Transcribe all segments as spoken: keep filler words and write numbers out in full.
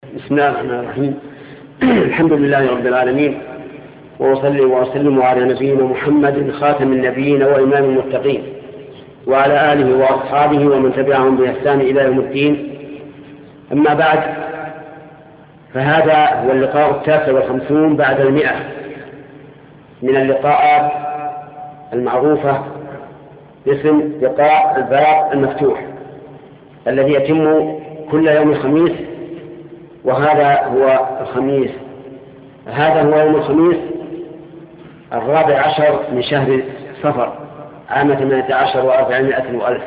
بسم الله الرحمن الرحيم. الحمد لله رب العالمين، وأصلي وأسلم على نبينا محمد خاتم النبيين وإمام المتقين، وعلى آله وأصحابه ومن تبعهم بإحسان إلى يوم الدين. أما بعد، فهذا هو اللقاء التاسع والخمسون بعد المئة من اللقاءات المعروفة باسم لقاء الباب المفتوح، الذي يتم كل يوم الخميس، وهذا هو الخميس هذا هو يوم الخميس الرابع عشر من شهر صفر عام ثمانية عشر وأربعمائة وألف.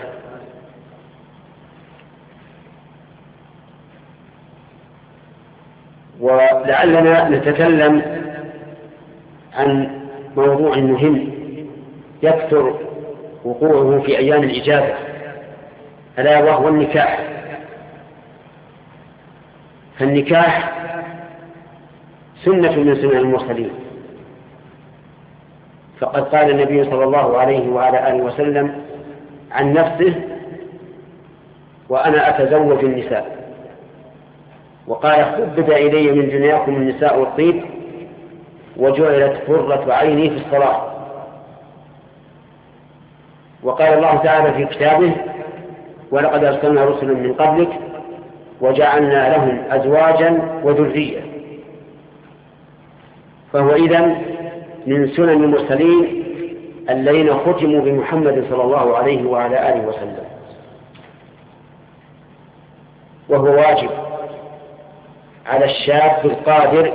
ولعلنا نتكلم عن موضوع مهم يكثر وقوعه في أيام الإجازة، ألا وهو النكاح. فالنكاح سنة من سنن المرسلين، فقد قال النبي صلى الله عليه وعلى آله وسلم عن نفسه: وأنا أتزوج النساء. وقال: حبب إلي من دنياكم النساء والطيب، وجعلت قرة عيني في الصلاة. وقال الله تعالى في كتابه: ولقد أرسلنا رسلا من قبلك وجعلنا لهم أزواجا وذرية. فهو إذن من سنن المرسلين الذين ختموا بمحمد صلى الله عليه وعلى آله وسلم، وهو واجب على الشاب القادر،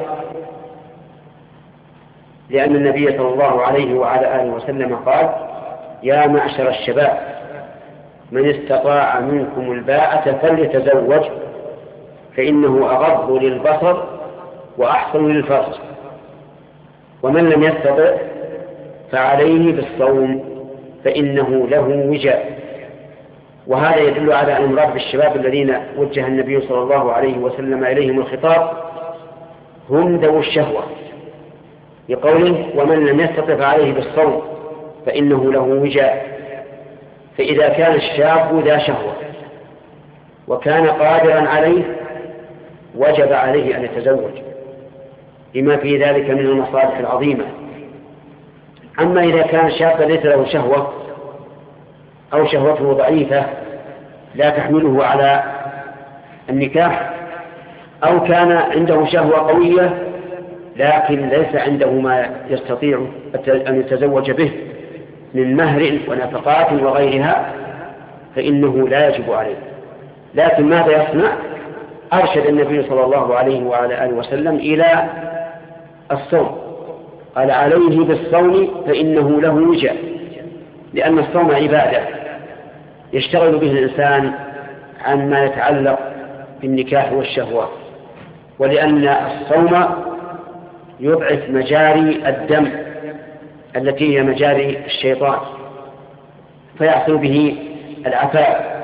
لأن النبي صلى الله عليه وعلى آله وسلم قال: يا معشر الشباب من استطاع منكم الباءة فليتزوج، فإنه أغض للبصر وأحسن للفرج، ومن لم يستطع فعليه بالصوم فإنه له وجاء. وهذا يدل على المراد بالشباب الذين وجه النبي صلى الله عليه وسلم إليهم الخطاب هم ذوو الشهوة، بقوله: ومن لم يستطع فعليه بالصوم فإنه له وجاء. فإذا كان الشاب ذا شهوة وكان قادرا عليه وجب عليه أن يتزوج، لما في ذلك من المصالح العظيمة. أما إذا كان شابا ليس له شهوة أو شهوته ضعيفة لا تحمله على النكاح، أو كان عنده شهوة قوية لكن ليس عنده ما يستطيع أن يتزوج به من مهر ونفقات وغيرها، فإنه لا يجب عليه. لكن ماذا يصنع؟ أرشد النبي صلى الله عليه وعلى آله وسلم إلى الصوم، قال: عليه بالصوم فإنه له وجاء، لأن الصوم عبادة يشتغل به الإنسان عن ما يتعلق بالنكاح والشهوة، ولأن الصوم يضعف مجاري الدم التي هي مجاري الشيطان، فيحصل به العفاء.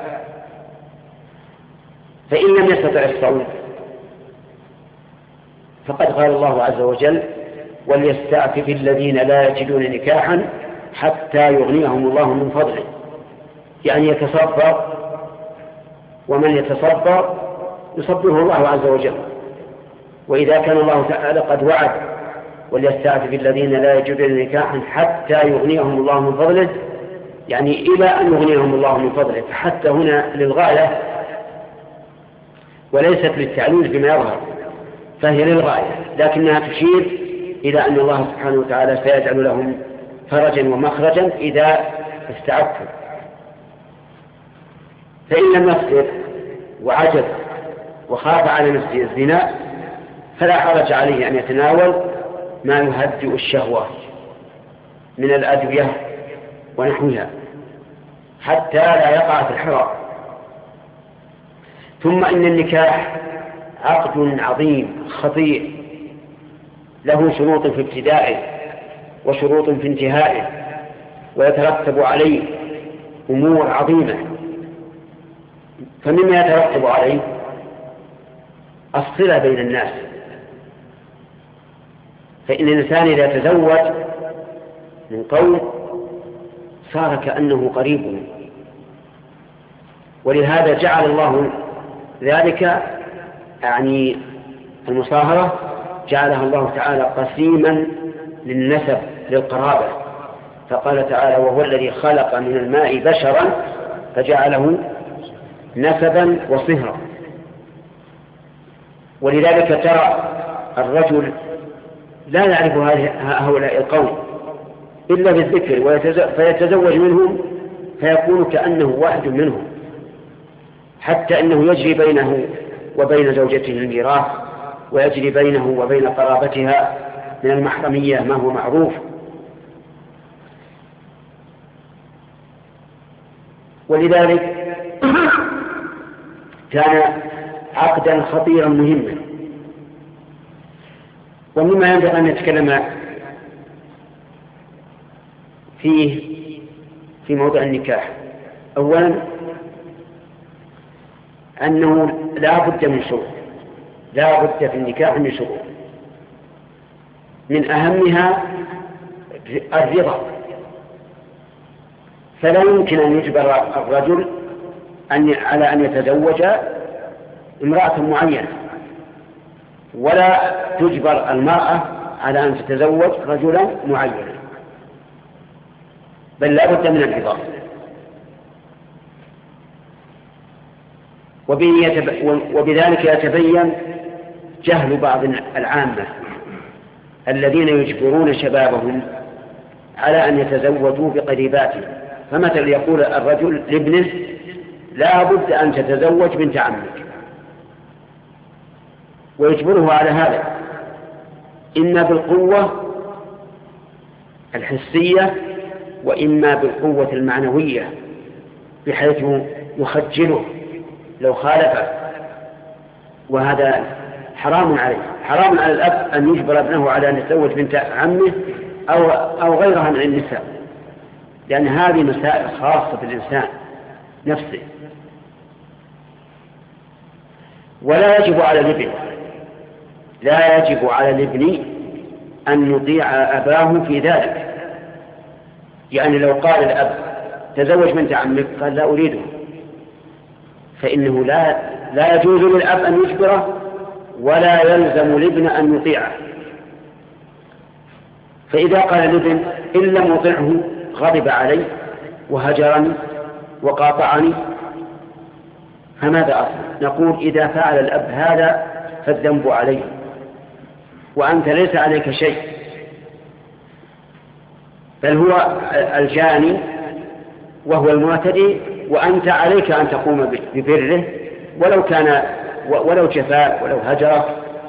فإن لم يستطع الصوم فقد قال الله عز وجل: وليستعفف الذين لا يجدون نكاحا حتى يغنيهم الله من فضله، يعني يتصبر، ومن يتصبر يصبره الله عز وجل. وإذا كان الله تعالى قد وعد: وليستعفف الذين لا يجدون نكاحا حتى يغنيهم الله من فضله، يعني إلى أن يغنيهم الله من فضله، فحتى هنا للغاية وليست للتعليل بما يظهر، فهي للغاية، لكنها تشير إلى أن الله سبحانه وتعالى سيجعل لهم فرجا ومخرجا إذا استعفوا. فإن لم يصبر وعجز وخاف على نفسه الزنا فلا حرج عليه أن يتناول ما يهدئ الشهوة من الأدوية ونحوها حتى لا يقع في الحرام. ثم إن النكاح عقد عظيم خطير له شروط في ابتدائه وشروط في انتهائه، ويترتب عليه أمور عظيمة. فمما يترتب عليه الصلة بين الناس، فإن الإنسان إذا تزوج من قوم صار كأنه قريب، ولهذا جعل الله ذلك يعني المصاهرة جعلها الله تعالى قسيما للنسب للقرابة، فقال تعالى وهو الذي خلق من الماء بشرا فجعله نسبا وصهرا. ولذلك ترى الرجل لا يعرف هؤلاء القوم إلا بالذكر فيتزوج منهم فيكون كأنه واحد منهم، حتى أنه يجري بينه وبين زوجته الميراث، ويجري بينه وبين قرابتها من المحرمية ما هو معروف. ولذلك كان عقدا خطيرا مهما. ومما ينبغي أن نتكلم فيه في موضوع النكاح أولا أنه لا بد من شروط، لا بد في النكاح من شروط، من أهمها الرضا. فلا يمكن أن يجبر الرجل أن على أن يتزوج امرأة معينة، ولا تجبر المرأة على أن تتزوج رجلا معينا، بل لا بد من الرضا. وبذلك يتبين جهل بعض العامة الذين يجبرون شبابهم على أن يتزوجوا بقريباتهم. فمثل يقول الرجل لابنه لا بد أن تتزوج بنت عمك، ويجبره على هذا إما بالقوة الحسية وإما بالقوة المعنوية، بحيث يخجله لو خالف، وهذا حرام عليه. حرام على الأب أن يجبر ابنه على أن يتزوج بنت عمه أو, أو غيرها من النساء، لأن هذه مسائل خاصة بالإنسان نفسه. ولا يجب على الابن لا يجب على الابن أن يطيع أباه في ذلك. يعني لو قال الأب تزوج بنت عمك قال لا أريده، فإنه لا, لا يجوز للأب أن يجبره، ولا يلزم الابن أن يطيعه. فإذا قال الابن إن لم يطيعه غضب علي وهجرني وقاطعني، فماذا أصنع؟ نقول إذا فعل الأب هذا فالذنب عليه، وأنت ليس عليك شيء، بل هو الجاني وهو المعتدي، وأنت عليك أن تقوم ببره ولو كان ولو جفاء ولو هجرك.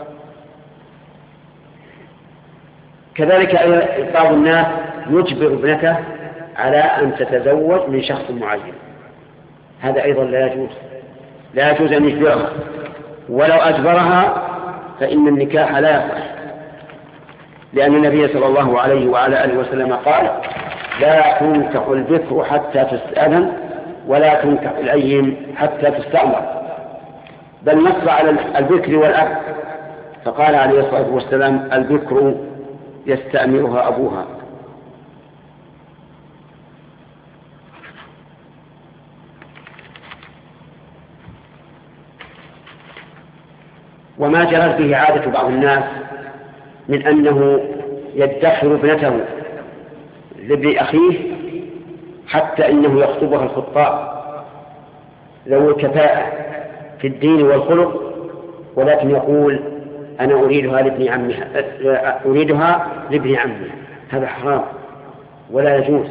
كذلك بعض الناس يجبر ابنته على أن تتزوج من شخص معين، هذا أيضا لا يجوز، لا يجوز أن يجبرها، ولو أجبرها فإن النكاح لا يصح، لأن النبي صلى الله عليه وعلى آله وسلم قال لا تنكح البكر حتى تستأذن ولا تنكح الأيم حتى تستأمر، بل نص على البكر والأب، فقال عليه الصلاة والسلام البكر يستأمرها أبوها. وما جرت به عادة بعض الناس من أنه يدخر ابنته لابن أخيه حتى إنه يخطبها الخطاب ذو الكفاءة في الدين والخلق، ولكن يقول أنا أريدها لابن عمها أريدها لابن عمي. هذا حرام، ولا يجوز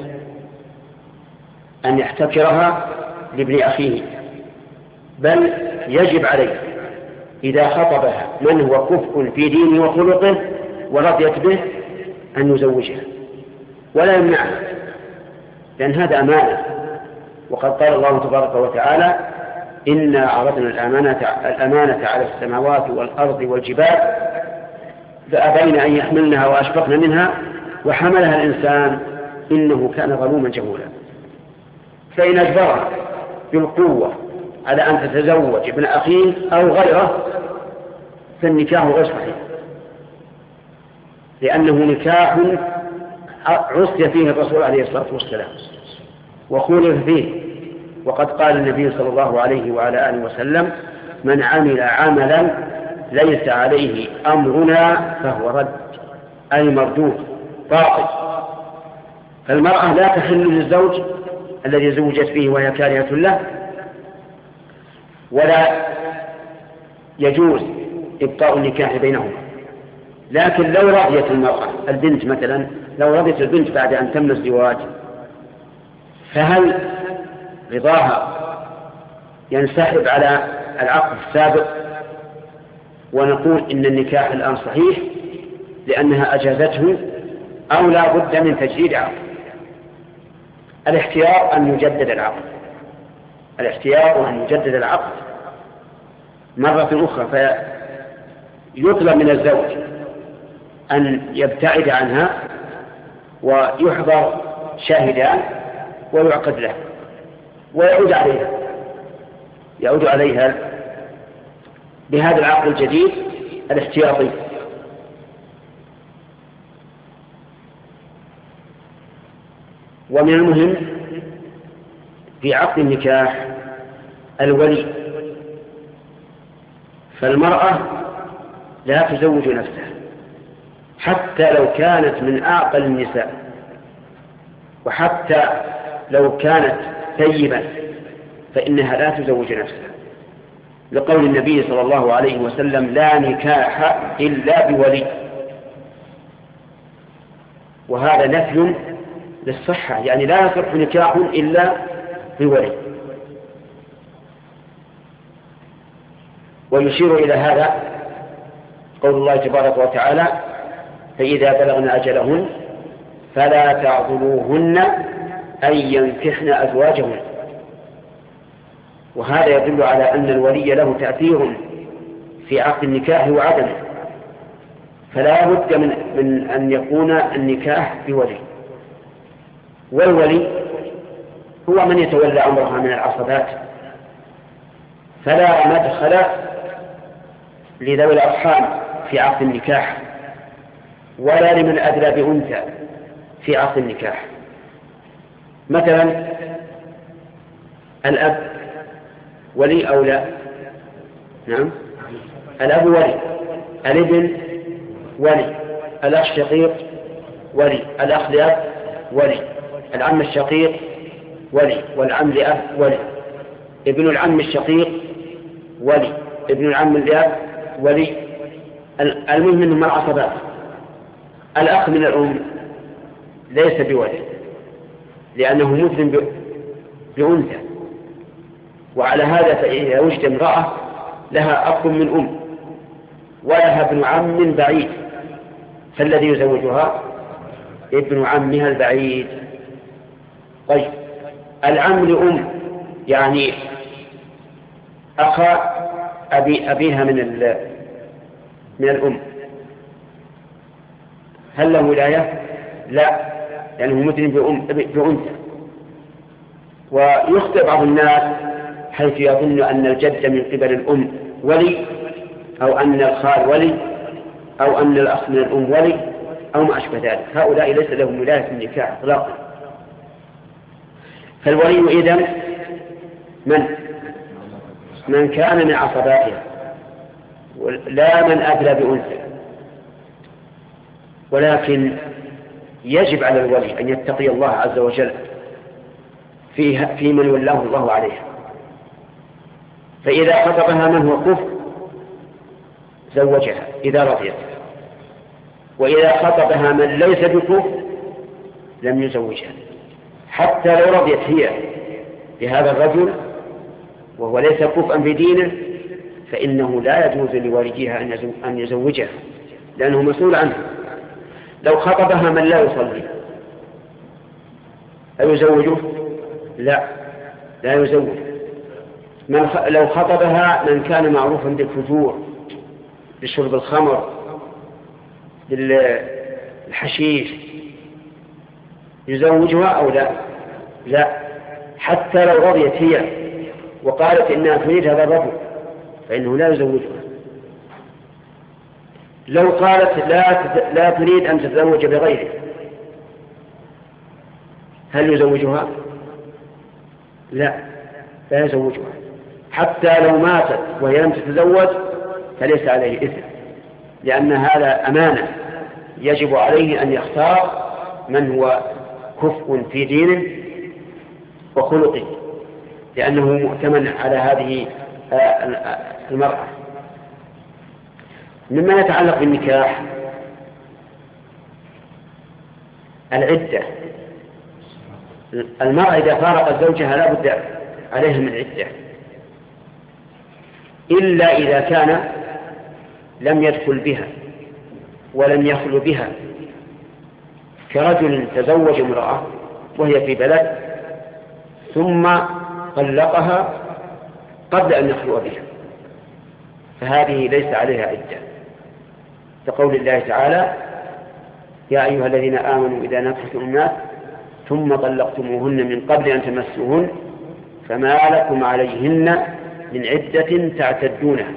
أن يحتكرها لابن أخيه، بل يجب عليه إذا خطبها من هو كفء في دينه وخلقه ورضيت به أن يزوجها ولا يمنعها، لأن هذا أمانة. وقد قال الله تبارك وتعالى إنا عرضنا الأمانة, الأمانة على السماوات والأرض والجبال فأبين أن يحملنها وأشفقن منها وحملها الإنسان إنه كان ظلوما جهولا. فإن أجبرها بالقوة على أن تتزوج ابن أخيه أو غيره فالنكاح غير صحيح، لأنه نكاح عصي فيه الرسول عليه الصلاة والسلام وخولف فيه. وقد قال النبي صلى الله عليه وعلى آله وسلم من عمل عملا ليس عليه أمرنا فهو رد، أي مردود باطل. فالمرأة لا تحل للزوج الذي زوجت به وهي كارهة له، ولا يجوز إبطاء النكاح بينهما. لكن لو رضيت المرأة البنت مثلا، لو رضيت البنت بعد أن تم الزواج، فهل رضاها ينسحب على العقد السابق ونقول إن النكاح الآن صحيح لأنها أجازته، أو لا بد من تجديد عقد؟ الاختيار أن يجدد العقد، الاختيار أن يجدد العقد مرة أخرى، فيطلب من الزوج أن يبتعد عنها ويحضر شاهدان ويعقد له ويعود عليها يعود عليها بهذا العقد الجديد الاحتياطي. ومن المهم في عقد النكاح الولي، فالمرأة لا تزوج نفسها حتى لو كانت من أعقل النساء، وحتى لو كانت ثيبا فإنها لا تزوج نفسها، لقول النبي صلى الله عليه وسلم: لا نكاح إلا بولي. وهذا نفي للصحة، يعني لا يصح نكاح إلا بولي. ويشير إلى هذا قول الله تبارك وتعالى: فإذا بلغن أجلهن فلا تعضلوهن أن ينكحن أزواجهن. وهذا يدل على أن الولي له تأثير في عقد النكاح وعدمه، فلا بد من, من أن يكون النكاح بولي. والولي هو من يتولى أمرها من العصبات، فلا مدخل لذوي الأرحام في عقد النكاح، ولا لمن أدلى بأنثى في عقد النكاح. مثلا الأب ولي أو لا؟ نعم، الأب ولي، الابن ولي، الأخ الشقيق ولي، الأخ لأب ولي، العم الشقيق ولي، والعم لأب ولي، ابن العم الشقيق ولي، ابن العم لأب ولي. المهم منهم العصبات. الأخ من الأم ليس بولي لأنه مثل بأنثى، وعلى هذا فإذا وجد امرأة لها أخ من أم ولها ابن عم بعيد، فالذي يزوجها ابن عمها البعيد. طيب، العم لأم يعني أخا أبي أبيها من من الأم، هل له ولاية؟ لا، لأنه يعني مثل بأم بأنثى. ويخطئ بعض الناس حيث يظن أن الجد من قبل الأم ولي، أو أن الخال ولي، أو أن الأخ من الأم ولي، أو ما أشبه ذلك. هؤلاء ليس لهم ولاية في النكاح إطلاقا. فالولي إذن من من كان من عصباتها، لا من أدلى بأنثى. ولكن يجب على الولي أن يتقي الله عز وجل في في من ولاه الله عليها. فإذا خطبها من هو كفء زوجها إذا رضيت، وإذا خطبها من ليس بكفء لم يزوجها، حتى لو رضيت هي بهذا الرجل وهو ليس كفءا بدينه، فإنه لا يجوز لوالديها أن يزوجها لأنه مسؤول عنه. لو خطبها من لا يصلي أيزوجه؟ لا، لا يزوج. من خ... لو خطبها من كان معروفا بالفجور، بشرب الخمر، بالحشيش، يزوجها أو لا؟ لا، حتى لو رضيت هي وقالت إنها تريد هذا الرجل فإنه لا يزوجها. لو قالت لا لا تريد أن تتزوج بغيره هل يزوجها؟ لا، لا يزوجها. حتى لو ماتت وهي لم تتزوج فليس عليه إثم، لأن هذا أمانة يجب عليه أن يختار من هو كفء في دينه وخلقه، لأنه مؤتمن على هذه المرأة. مما يتعلق بالنكاح العدة. المرأة إذا فارقت زوجها لا بد عليها من عدة، إلا إذا كان لم يدخل بها ولم يخل بها، كرجل تزوج امرأة وهي في بلد ثم طلقها قبل أن يخلو بها، فهذه ليس عليها عدة، كقول الله تعالى: يا أيها الذين آمنوا إذا نكحتم الناس ثم طلقتموهن من قبل أن تمسوهن فما لكم عليهن من عدة تعتدونها.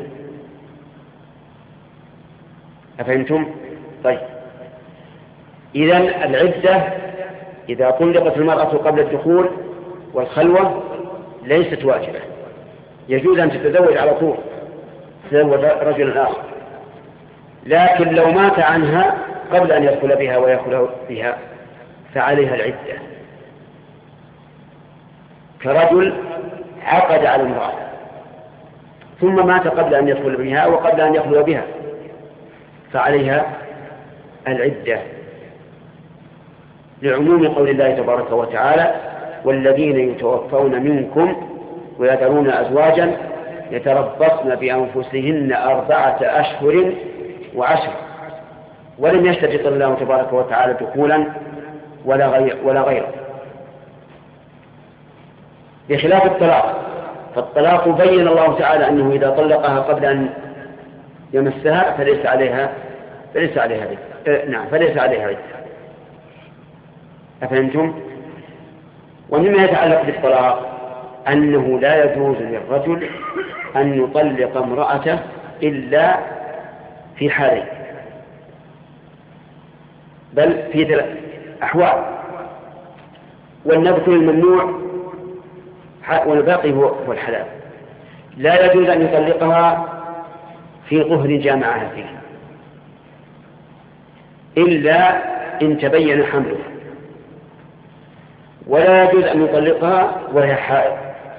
أفهمتم؟ طيب، إذن العدة إذا طلقت المرأة قبل الدخول والخلوة ليست واجبة، يجوز أن تتزوج على طول، تتزوج رجل آخر، لكن لو مات عنها قبل أن يدخل بها ويخلو بها فعليها العدة، كرجل عقد على امرأة ثم مات قبل أن يدخل بها وقبل أن يخلو بها فعليها العدة، لعموم قول الله تبارك وتعالى: والذين يتوفون منكم ويذرون أزواجا يتربصن بأنفسهن أربعة أشهر وعشر، ولم يشترط الله تبارك وتعالى دخولا ولا غير ولا غيره، بخلاف الطلاق. فالطلاق بين الله تعالى أنه إذا طلقها قبل أن يمسها فليس عليها فليس عليها عدة. نعم، فليس عليها عدة. أفهمتم؟ ومما يتعلق بالطلاق أنه لا يجوز للرجل أن يطلق امرأته إلا في حالين، بل في ثلاث أحوال، والنبت الممنوع والباقي هو الحلال. لا يجوز أن يطلقها في طهر جامعها فيه إلا إن تبين حمله، ولا يجوز أن يطلقها وهي حائض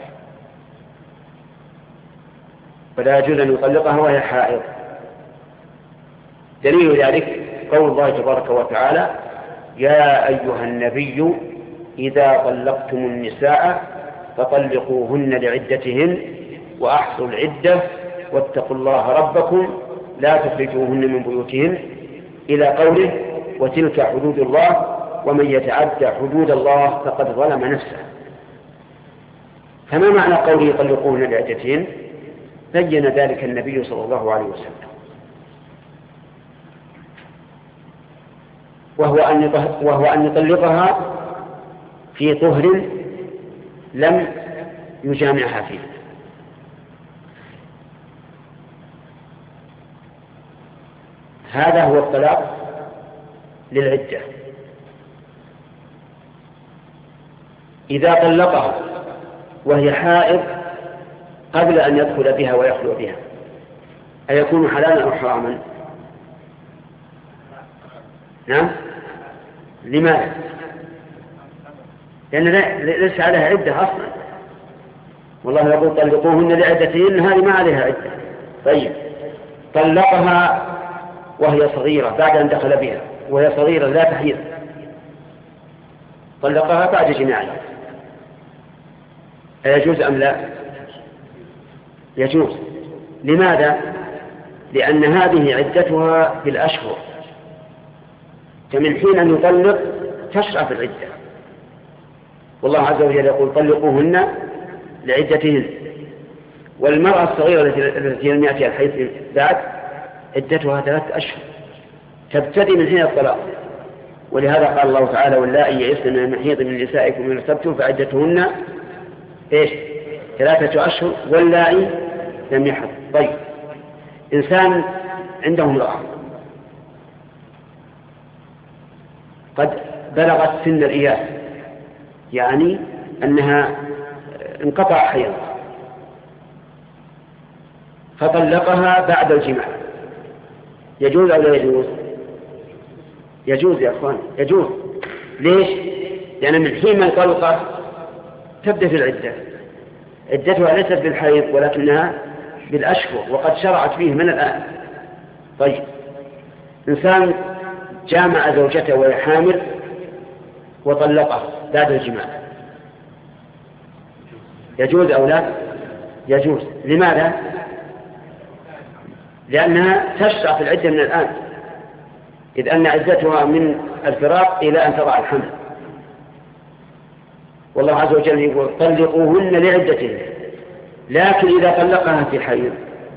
ولا يجوز أن يطلقها وهي حائض. دليل ذلك قول الله تبارك وتعالى: يا أيها النبي إذا طلقتم النساء فطلقوهن لعدتهن وأحصوا العدة واتقوا الله ربكم لا تخرجوهن من بيوتهن إلى قوله: وتلك حدود الله ومن يتعدى حدود الله فقد ظلم نفسه. فما معنى قوله طلقوهن لعدتهن؟ بين ذلك النبي صلى الله عليه وسلم، وهو أن وهو أن يطلقها في طهر لم يجامعها فيه. هذا هو الطلاق للعدة. إذا طلقها وهي حائض قبل أن يدخل بها ويخلو بها أيكون حلالا أو حراما؟ نعم. لماذا؟ لأن ليس عليها عدة أصلا، والله يقول طلقوهن لعدتهن، هذه ما عليها عدة. طيب، طلقها وهي صغيرة بعد أن دخل بها وهي صغيرة لا تحيض، طلقها بعد جماعها، أيجوز أم لا؟ يجوز. لماذا؟ لأن هذه عدتها بالأشهر، فمن حين أن يطلق تشرع في العدة، والله عز وجل يقول: طلقوهن لعدتهن. والمرأة الصغيرة التي لم يأتيها الحيض بعد عدتها ثلاثة أشهر تبتدئ من حين الطلاق، ولهذا قال الله تعالى: واللائي يئسن من المحيض من نسائكم إن ارتبتم فعدتهن إيش؟ ثلاثة أشهر واللائي لم يحض. طيب، إنسان عنده امرأة قد بلغت سن الإياس، يعني أنها انقطع حيض، فطلقها بعد الجماع يجوز أو لا يجوز؟ يجوز يا أخوان، يجوز. ليش؟ لأن من حين ما طلقه تبدأ في العدة، عدتها ليست بالحيض ولكنها بالأشهر، وقد شرعت فيه من الآن. طيب، إنسان جامع زوجته وهي حامل وطلقه بعد الجماع، يجوز أو لا؟ يجوز. لماذا؟ لأنها تشرع في العدة من الآن، إذ أن عدتها من الفراق إلى أن تضع الحمل. والله عز وجل يقول طلقوهن لعدتهن، لكن إذا طلقها في حيض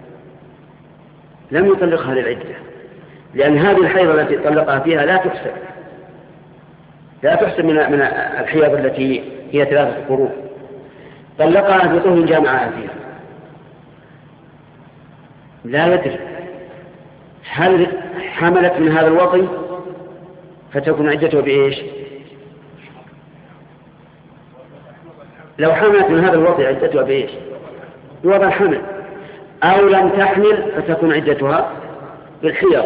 لم يطلقها للعدة، لأن هذه الحيض التي طلقها فيها لا تحسب لا تحسب من من الحيض التي هي ثلاثة قروء. طلقها في طهر جامعها فيها، لا يدري هل حملت من هذا الوطي فتكون عدته بإيش؟ لو حملت من هذا الوطي عدتها بإيش؟ بوضع الحمل. أو لم تحمل فتكون عدتها بالحيض.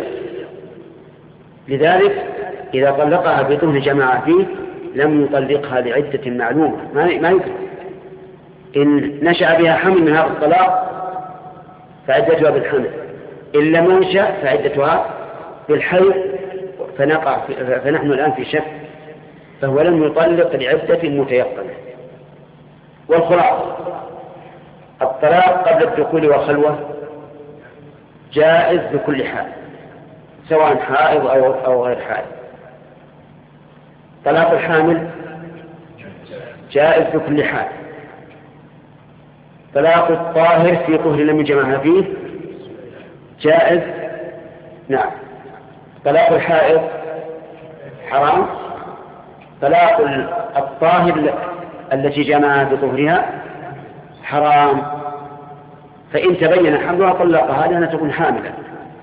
لذلك إذا طلقها بطهر جماعة فيه لم يطلقها لعدة معلومة، ما يدري. إن نشأ بها حمل من هذا الطلاق فعدتها بالحمل، إن لم ينشأ فعدتها بالحيض، فنقع فنحن الآن في شك، فهو لم يطلق لعدة متيقنة. والخلاصة الطلاق قبل الدخول والخلوة جائز بكل حال، سواء حائض أو غير حائض. طلاق الحامل جائز بكل حال. طلاق الطاهر في طهر لم يجمعها فيه جائز، نعم. طلاق الحائض حرام. طلاق الطاهر التي جمعها بطهرها حرام، فإن تبين حملها طلقها لأنها تكون حاملة.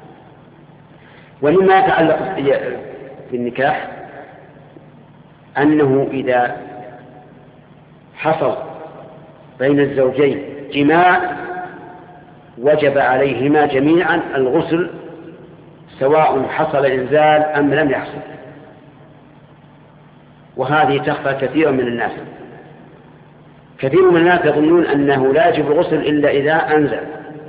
ومما يتعلق بالنكاح أنه إذا حصل بين الزوجين جماع وجب عليهما جميعا الغسل، سواء حصل إنزال أم لم يحصل. وهذه تخفى كثيرا من الناس. كثير من الناس يظنون أنه لا يجب الغسل إلا إذا أنزل،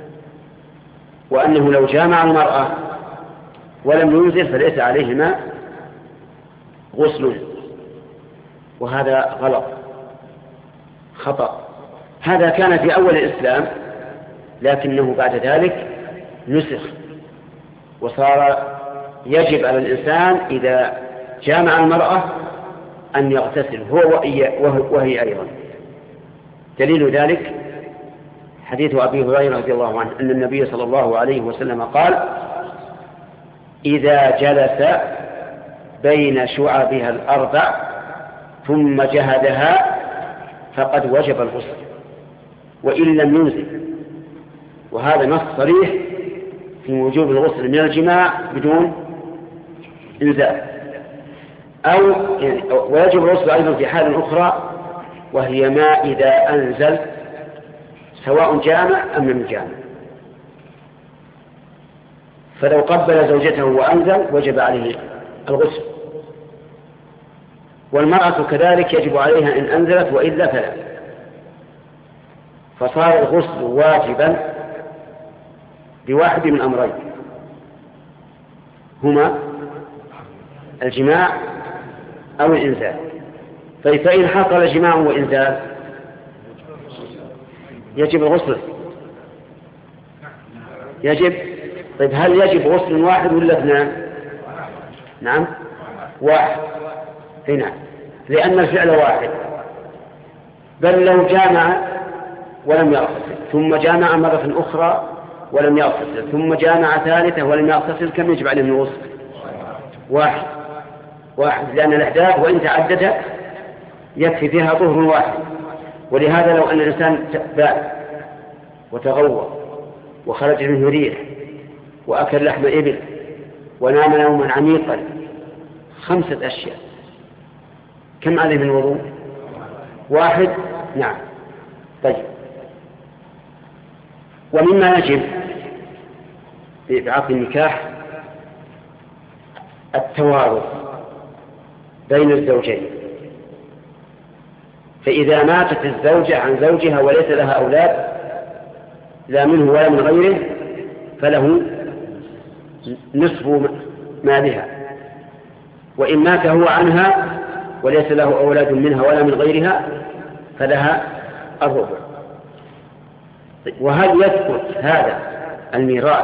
وأنه لو جامع المرأة ولم ينزل فليس عليهما غسل، وهذا غلط، خطأ. هذا كان في أول الإسلام، لكنه بعد ذلك نسخ، وصار يجب على الإنسان إذا جامع المرأة أن يغتسل هو وهي أيضا. دليل ذلك حديث أبي هريرة رضي الله عنه أن النبي صلى الله عليه وسلم قال: إذا جلس بين شعبها الأربع ثم جهدها فقد وجب الغسل وإن لم ينزل. وهذا نص صريح في وجوب الغسل من الجماع بدون إنزال. أو ويجب الغسل أيضا في حال أخرى، وهي ما إذا أنزل سواء جامع أم لم يجامع. فلو قبل زوجته وأنزل وجب عليه الغسل، والمرأة كذلك يجب عليها إن أنزلت وإلا فلا. فصار الغسل واجبا بواحد من أمرين، هما الجماع أو الإنزال. فإن حصل جماع وإنزال يجب الغسل، يجب. طيب هل يجب غسل واحد ولا اثنان؟ نعم واحد، هنا لأن الفعل واحد. بل لو جامع ولم يغتسل ثم جامع مرة أخرى ولم يغتسل ثم جامع ثالثة ولم يغتسل، كم يجب عليه من الغسل؟ واحد واحد، لأن الأحداث وإن تعددت يكفي فيها طهر واحد. ولهذا لو أن الإنسان بال وتغوى وخرج منه ريح وأكل لحم إبل ونام نوما عميقا، خمسة أشياء، كم عليه من الوضوء؟ واحد، نعم. طيب، ومما يجب بعقد النكاح التوارث بين الزوجين. فإذا ماتت الزوجة عن زوجها وليس لها أولاد لا منه ولا من غيره فله نصف مالها، وإن مات هو عنها وليس له أولاد منها ولا من غيرها فلها الربع. وهل يثبت هذا الميراث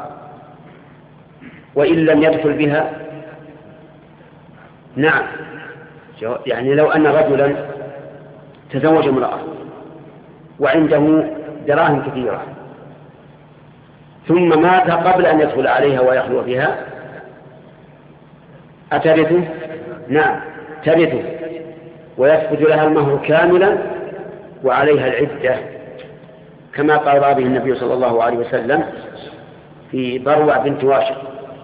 وإن لم يدخل بها؟ نعم، يعني لو أن رجلا تزوج امرأة وعنده دراهم كثيرة ثم مات قبل أن يدخل عليها ويخلو بها أترثه؟ نعم ترثه، ويثبت لها المهر كاملا وعليها العدة، كما قال به النبي صلى الله عليه وسلم في بروع بنت واشق.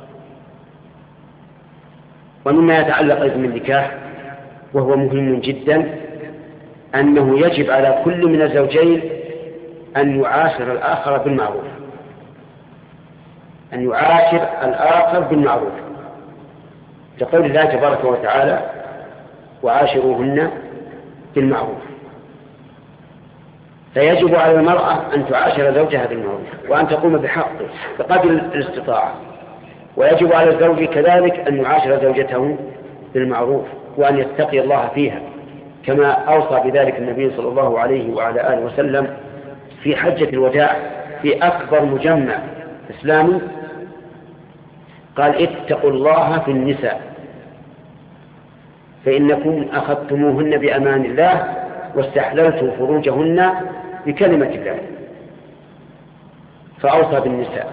ومما يتعلق من النكاح وهو مهم جدا أنه يجب على كل من الزوجين أن يعاشر الآخر بالمعروف، أن يعاشر الآخر بالمعروف، لقول الله تبارك وتعالى وعاشروهن بالمعروف. فيجب على المرأة أن تعاشر زوجها بالمعروف وأن تقوم بحقه بقدر الاستطاعة، ويجب على الزوج كذلك أن يعاشر زوجته بالمعروف وأن يتقي الله فيها، كما أوصى بذلك النبي صلى الله عليه وعلى آله وسلم في حجة الوداع في أكبر مجمع إسلامي، قال اتقوا الله في النساء فإنكم أخذتموهن بأمان الله واستحللتم فروجهن بكلمة الله. فأوصى بالنساء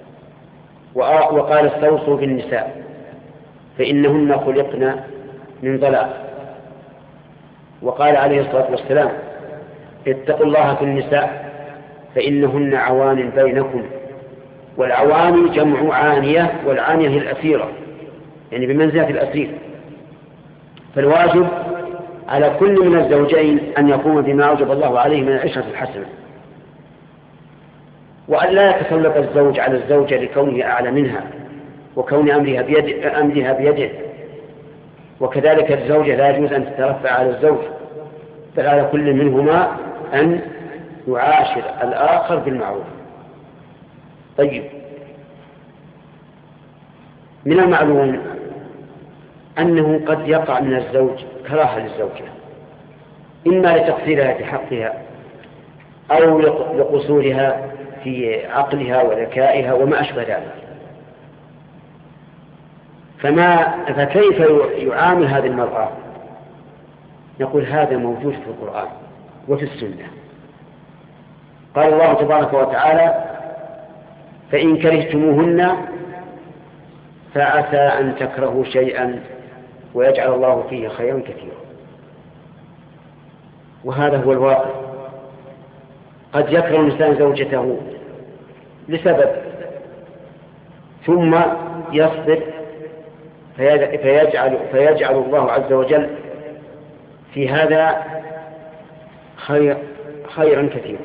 وقال استوصوا بالنساء فإنهن خلقن من ضلال. وقال عليه الصلاة والسلام اتقوا الله في النساء فإنهن عوان بينكم، والعوان جمع عانية، والعانية هي الأسيرة يعني بمنزلة الأسير. فالواجب على كل من الزوجين أن يقوم بما أوجب الله عليه من العشرة الحسنة، وأن لا يتسلط الزوج على الزوجة لكونه أعلى منها وكون أمرها بيد أمرها بيده، وكذلك الزوجة لا يجوز أن تترفع على الزوج، بل على كل منهما أن يعاشر الآخر بالمعروف. طيب، من المعلوم أنه قد يقع من الزوج كراهة للزوجة، إما لتقصيرها في حقها أو لقصورها في عقلها وذكائها وما أشبه ذلك. فما فكيف يعامل هذه المرأة؟ نقول هذا موجود في القرآن وفي السنة. قال الله تبارك وتعالى فإن كرهتموهن فعسى أن تكرهوا شيئا ويجعل الله فيه خيرا كثيرا. وهذا هو الواقع، قد يكره الإنسان زوجته لسبب ثم يصبر فيجعل, فيجعل الله عز وجل في هذا خير خيرا كثيرا،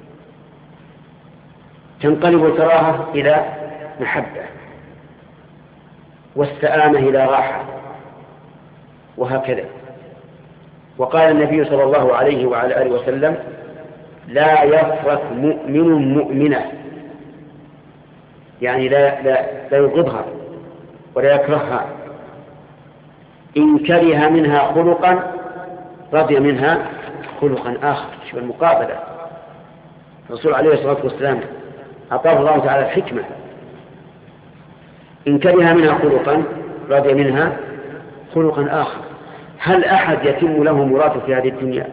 تنقلب الكراهة إلى محبة واستآمة إلى راحة، وهكذا. وقال النبي صلى الله عليه وعلى آله وسلم لا يفرق مؤمن مؤمنة، يعني لا, لا, لا يبغضها ولا يكرهها، إن كره منها خلقا رضي منها خلقا آخر. شوف المقابلة، الرسول عليه الصلاة والسلام أعطاه الله تعالى الحكمة، إن كره منها خلقا رضي منها خلقا آخر. هل أحد يتم له مراده في هذه الدنيا؟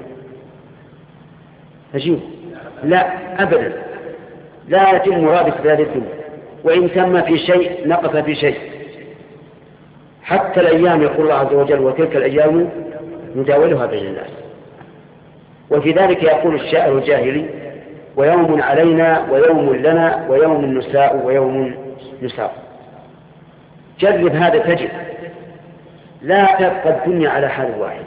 أجيب لا أبدا، لا يتم مراده في هذه الدنيا، وإن تم في شيء نقص في شيء. حتى الأيام يقول الله عز وجل وتلك الأيام نداولها بين الناس. وفي ذلك يقول الشاعر الجاهلي ويوم علينا ويوم لنا ويوم نساء ويوم نساء. جرب هذا تجد لا تبقى الدنيا على حال واحد.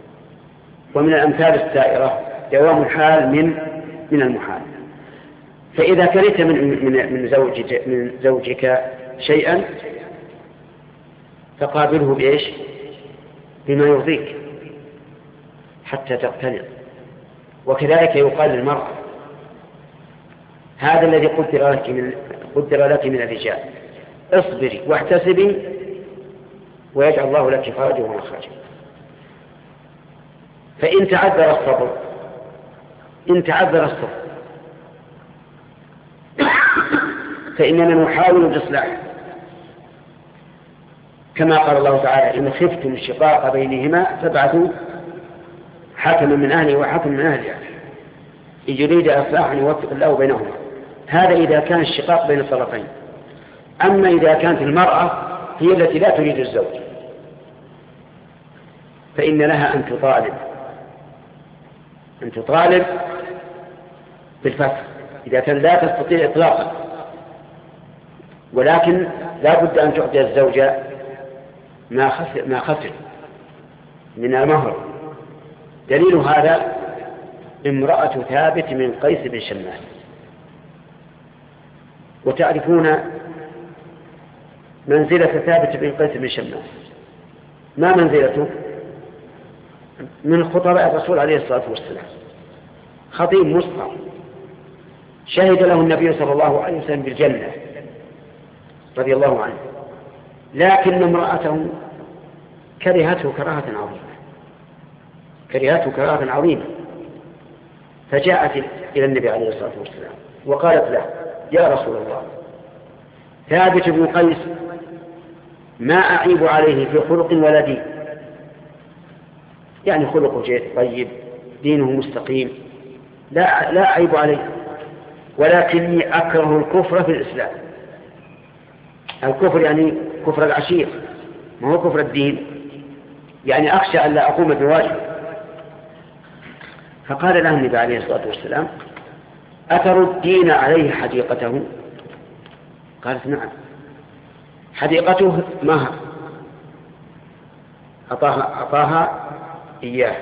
ومن الأمثال السائرة دوام الحال من من المحال. فإذا كرهت من من من زوجك من زوجك شيئا فقابله بإيش؟ بما يرضيك حتى تقتنع. وكذلك يقال للمرأة هذا الذي قدر لك من قدر لك من الرجال اصبري واحتسبي ويجعل الله لك فرجا ومخرجا. فإن تعذر الصبر إن تعذر الصبر فإننا نحاول الإصلاح كما قال الله تعالى إن خفتم الشقاق بينهما فابعثوا حكما من أهله وحكما من أهلها إن يريد إصلاحا يوفق الله بينهما. هذا إذا كان الشقاق بين الطرفين. أما إذا كانت المرأة هي التي لا تريد الزوج فإن لها أن تطالب أن تطالب بالفتح إذا كان لا تستطيع إطلاقا، ولكن لا بد أن تعطي الزوجة ما خسر, ما خسر من المهر. دليل هذا امرأة ثابت من قيس بن شماس. وتعرفون منزلة ثابت بن قيس بن شماس ما منزلته؟ من خطباء الرسول عليه الصلاة والسلام، خطيب مصطفى شهد له النبي صلى الله عليه وسلم بالجنة رضي الله عنه، لكن امرأته كرهته كراهة عظيمة كرهته كراهة عظيمة فجاءت إلى النبي عليه الصلاة والسلام وقالت له يا رسول الله ثابت بن قيس ما أعيب عليه في خلق ولا دين، يعني خلقه طيب دينه مستقيم لا لا أعيب عليه، ولكني أكره الكفر في الإسلام. الكفر يعني كفر العشير ما هو كفر الدين، يعني أخشى أن لا أقوم بواجب. فقال له النبي عليه الصلاة والسلام أتردين عليه حديقته؟ قالت نعم. حديقته مهر أعطاها, أعطاها إياه.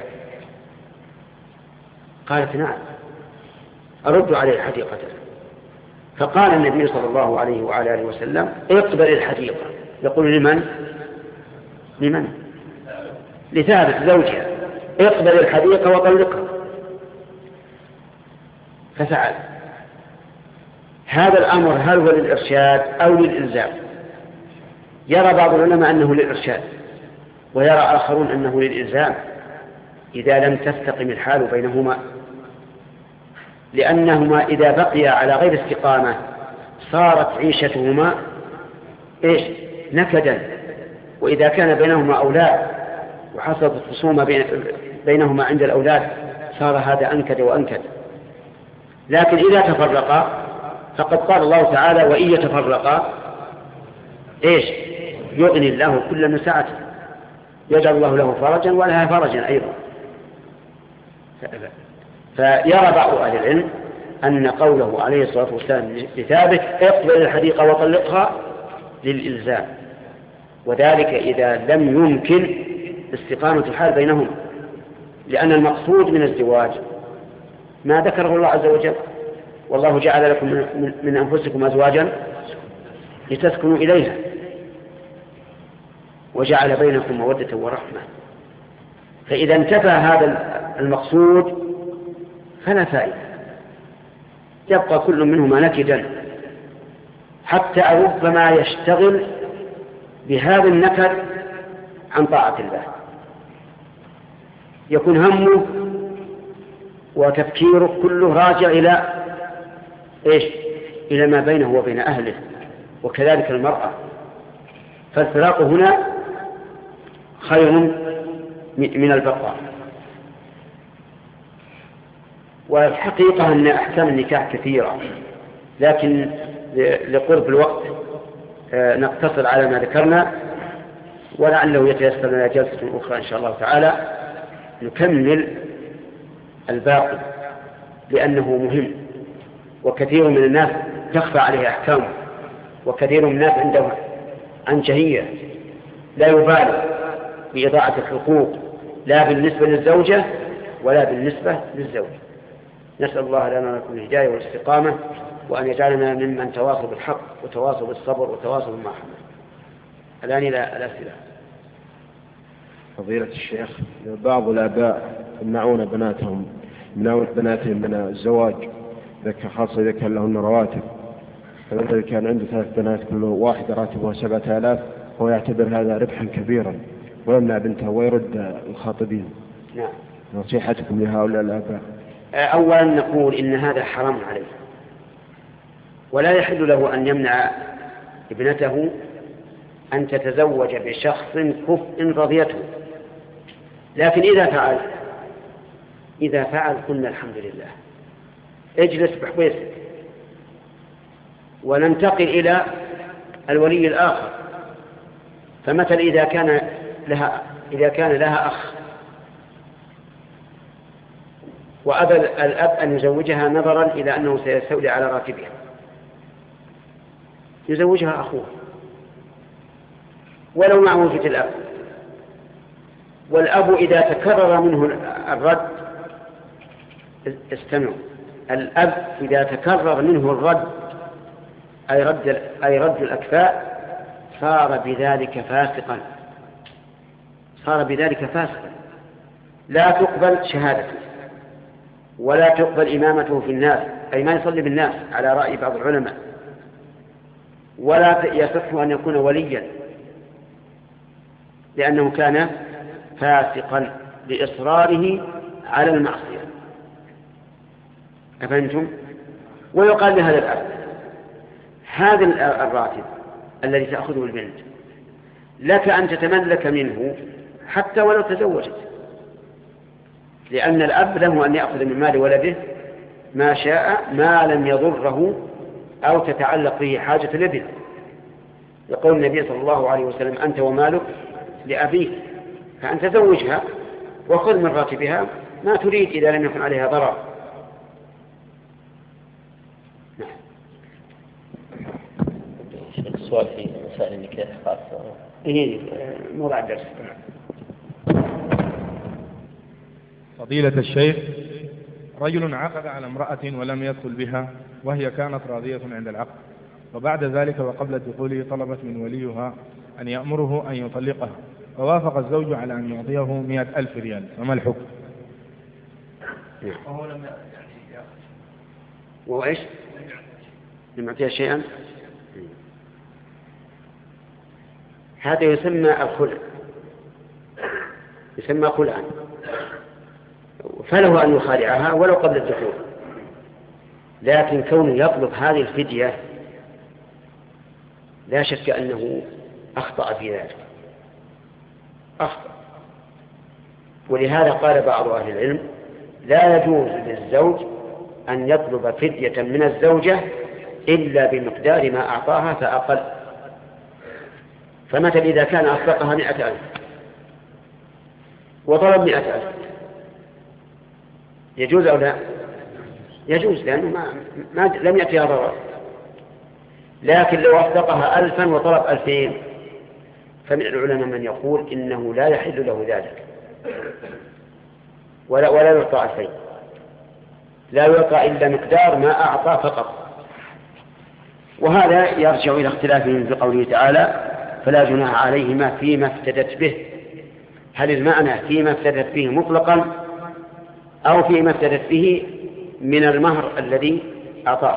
قالت نعم أرد عليه حديقته. فقال النبي صلى الله عليه وعلى آله وسلم اقبل الحديقة. يقول لمن؟ لمن؟ لثابت زوجها اقبل الحديقة وطلقها. ففعل. هذا الأمر هل هو للإرشاد أو للإلزام؟ يرى بعض العلماء أنه للإرشاد ويرى آخرون أنه للإلزام إذا لم تستقم الحال بينهما، لأنهما إذا بقيا على غير استقامة صارت عيشتهما إيش؟ نكدا. وإذا كان بينهما أولاد وحصلت الخصومة بينهما عند الأولاد صار هذا أنكد وأنكد. لكن إذا تفرقا فقد قال الله تعالى وإن يتفرقا إيش؟ يغني الله كل من سعته يجعل الله له فرجا ولها فرجا أيضا. فيرى بعض أهل العلم أن قوله عليه الصلاة والسلام لثابت اقبل الحديقة وطلقها للإلزام، وذلك إذا لم يمكن استقامة الحال بينهم، لأن المقصود من الزواج ما ذكره الله عز وجل والله جعل لكم من أنفسكم أزواجا لتسكنوا إليها وجعل بينكم مودة ورحمة. فإذا انتفى هذا المقصود فلا فائدة، يبقى كل منهما نكدا حتى ربما يشتغل بهذا النكد عن طاعة الله، يكون همه وتفكيره كله راجع إلى إيش؟ إلى ما بينه وبين أهله. وكذلك المرأة، فالفراق هنا خير من البقاء. والحقيقة أن أحكام النكاح كثيرة، لكن لقرب الوقت نقتصر على ما ذكرنا، ولعله يتيسر لنا جلسة أخرى إن شاء الله تعالى نكمل الباقي، لأنه مهم وكثير من الناس تخفى عليه أحكامه، وكثير من الناس عنده عنجهية لا يبالي بإضاعة الحقوق لا بالنسبة للزوجة ولا بالنسبة للزوج. نسأل الله لنا ولكم الهداية والاستقامة، وأن يجعلنا ممن تواصوا بالحق وتواصوا بالصبر وتواصوا بالمرحمة. الآن إلى الأسئلة. فضيلة الشيخ، بعض الآباء يمنعون بناتهم يمنعون بناتهم من الزواج خاصة إذا كان لهن رواتب، فمثلا كان عنده ثلاث بنات كل واحدة راتبها سبعة آلاف، هو يعتبر هذا ربحا كبيرا ويمنع بنته ويرد الخاطبين. نعم. نصيحتكم لهؤلاء الآباء؟ أولا نقول إن هذا حرام عليه، ولا يحل له أن يمنع ابنته أن تتزوج بشخص كفء رضيته. لكن إذا فعل إذا فعل قلنا الحمد لله، اجلس بحويسك وننتقل إلى الولي الآخر. فمثلا إذا كان لها إذا كان لها أخ وأبى الأب أن يزوجها نظرا إلى أنه سيستولي على راتبها، يزوجها أخوه ولو مع وجود الأب. والأب إذا تكرر منه الرد، استمعوا، الأب إذا تكرر منه الرد أي رد, أي رد الأكفاء صار بذلك فاسقا صار بذلك فاسقا لا تقبل شهادته ولا تقبل إمامته في الناس، أي ما يصلي بالناس على رأي بعض العلماء، ولا يصح أن يكون وليا لأنه كان فاسقا لإصراره على المعصية. أفهمتم؟ ويقال لهذا الأب هذا الراتب الذي تأخذه البنت لك أن تتملك منه حتى ولو تزوجت، لأن الأب له أن يأخذ من مال ولده ما شاء ما لم يضره أو تتعلق به حاجة الابن. يقول النبي صلى الله عليه وسلم: أنت ومالك لأبيك، فأنت زوجها وخذ من راتبها ما تريد إذا لم يكن عليها ضرر. السؤال في مسائل النكاح خاصة. إيه موضع الدرس. فضيلة الشيخ، رجل عقد على امرأة ولم يدخل بها وهي كانت راضية عند العقد، وبعد ذلك وقبل الدخول طلبت من وليها أن يأمره أن يطلقها، فوافق الزوج على أن يعطيه مئة ألف ريال، فما الحكم؟ وهو لم يأخذ. وهو إيش؟ لم يعطيها شيئا. هذا يسمى الخلع، يسمى خلعا، فله أن يخالعها ولو قبل الدخول. لكن كونه يطلب هذه الفدية لا شك أنه أخطأ في ذلك، أخطأ. ولهذا قال بعض أهل العلم: لا يجوز للزوج أن يطلب فدية من الزوجة إلا بمقدار ما أعطاها فأقل. فمثل إذا كان أصدقها مئة ألف وطلب مئة ألف، يجوز أو لا؟ يجوز، لأنه ما ما لم يأتيها ضرر. لكن لو أصدقها ألفا وطلب ألفين، فمن العلماء من يقول إنه لا يحل له ذلك، ولا ولا يعطى ألفين، لا يعطى إلا مقدار ما أعطى فقط. وهذا يرجع إلى اختلافهم في قوله تعالى: فلا جناح عليهما فيما افتدت به. هل المعنى فيما افتدت به مطلقا أو فيما افتدت به من المهر الذي أعطاه؟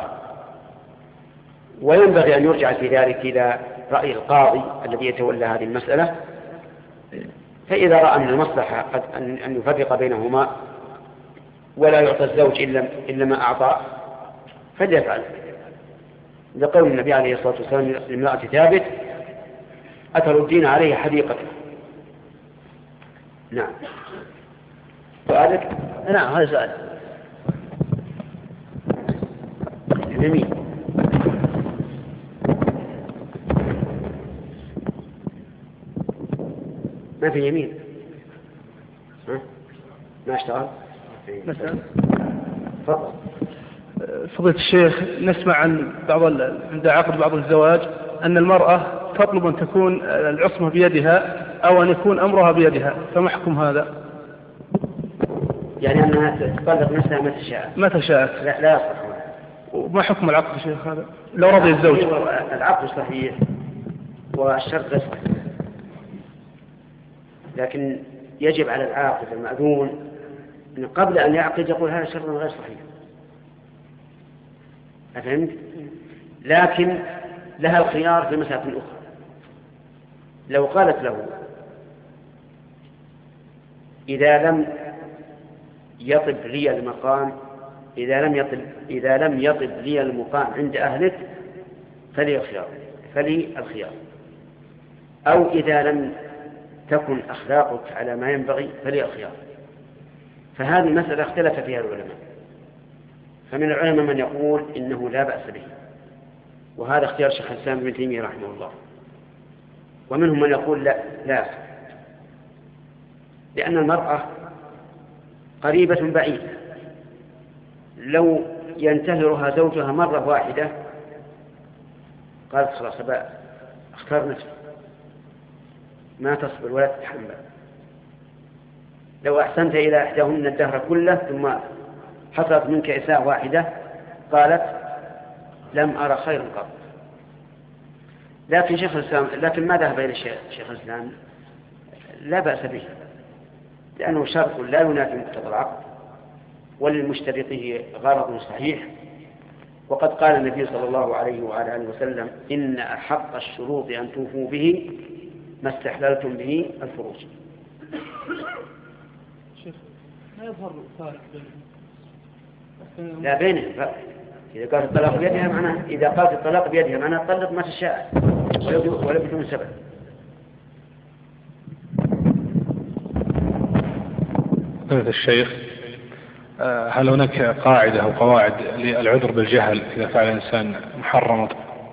وينبغي أن يرجع في ذلك إلى رأي القاضي الذي يتولى هذه المسألة، فإذا رأى من المصلحة أن يفرق بينهما ولا يعطى الزوج إلا ما أعطى فليفعل، لقول النبي عليه الصلاة والسلام لامرأة ثابت: أتردين عليه حديقته. نعم. سؤالك؟ نعم، هذا سؤال. يمين. ما في يمين. ها؟ ما اشتغل؟ مثلا. تفضل. فضيلة الشيخ، نسمع عن بعض عند عقد بعض الزواج أن المرأة تطلب أن تكون العصمة بيدها أو أن يكون أمرها بيدها، فما حكم هذا؟ يعني أنها تطلق نفسها متى شاءت. متى شاءت. لا لا يصح. وما حكم العقد يا شيخ هذا لو رضي الزوج؟ العقد صحيح والشرط غير صحيح، لكن يجب على العاقد المأذون أن قبل أن يعقد يقول هذا شرط غير صحيح. أفهمت؟ لكن لها الخيار في مسألة أخرى. لو قالت له إذا لم يطب لي المقام إذا لم يطب إذا لم يطب لي المقام عند أهلك فلي الخيار فلي الخيار أو إذا لم تكن أخلاقك على ما ينبغي فلي الخيار. فهذه مسألة اختلف فيها العلماء، فمن العلماء من يقول إنه لا بأس به، وهذا اختيار شيخ الإسلام ابن تيمية رحمه الله، ومنهم من يقول لا لا لأن المرأة قريبة بعيدة، لو ينتهرها زوجها مرة واحدة قالت خلاص بقى اختار نفسي ما تصبر ولا تتحمل. لو أحسنت إلى إحداهن الدهر كله ثم حصلت منك إساءة واحدة قالت لم أرى خيرا قط. لكن شيخ الإسلام لكن ما ذهب إلى شيخ الإسلام لا بأس به، لأنه شرط لا ينافي مقتضى العقد وللمشترطه غرض صحيح، وقد قال النبي صلى الله عليه وعلى آله وسلم إن أحق الشروط أن توفوا به ما استحللتم به الفروج. شيخ ما يظهر فارق بينهم؟ لا بينهم فرق. إذا قالت الطلاق بيدها معناه إذا قالت الطلاق بيدها معناه طلق ما تشاء ولا بدون سبب. فضيلة الشيخ، هل هناك قاعدة أو قواعد للعذر بالجهل إذا فعل الإنسان محرم؟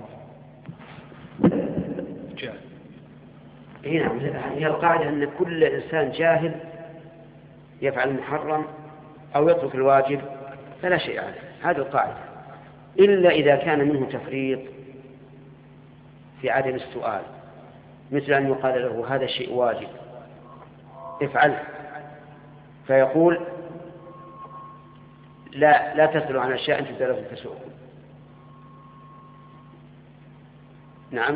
نعم، هي القاعدة أن كل إنسان جاهل يفعل المحرم أو يترك الواجب فلا شيء عليه، هذه القاعدة، إلا إذا كان منه تفريط في عدم السؤال، مثل أن يقال له هذا الشيء واجب افعله فيقول لا لا تسألوا عن أشياء أنتم تدرون تسؤكم. نعم،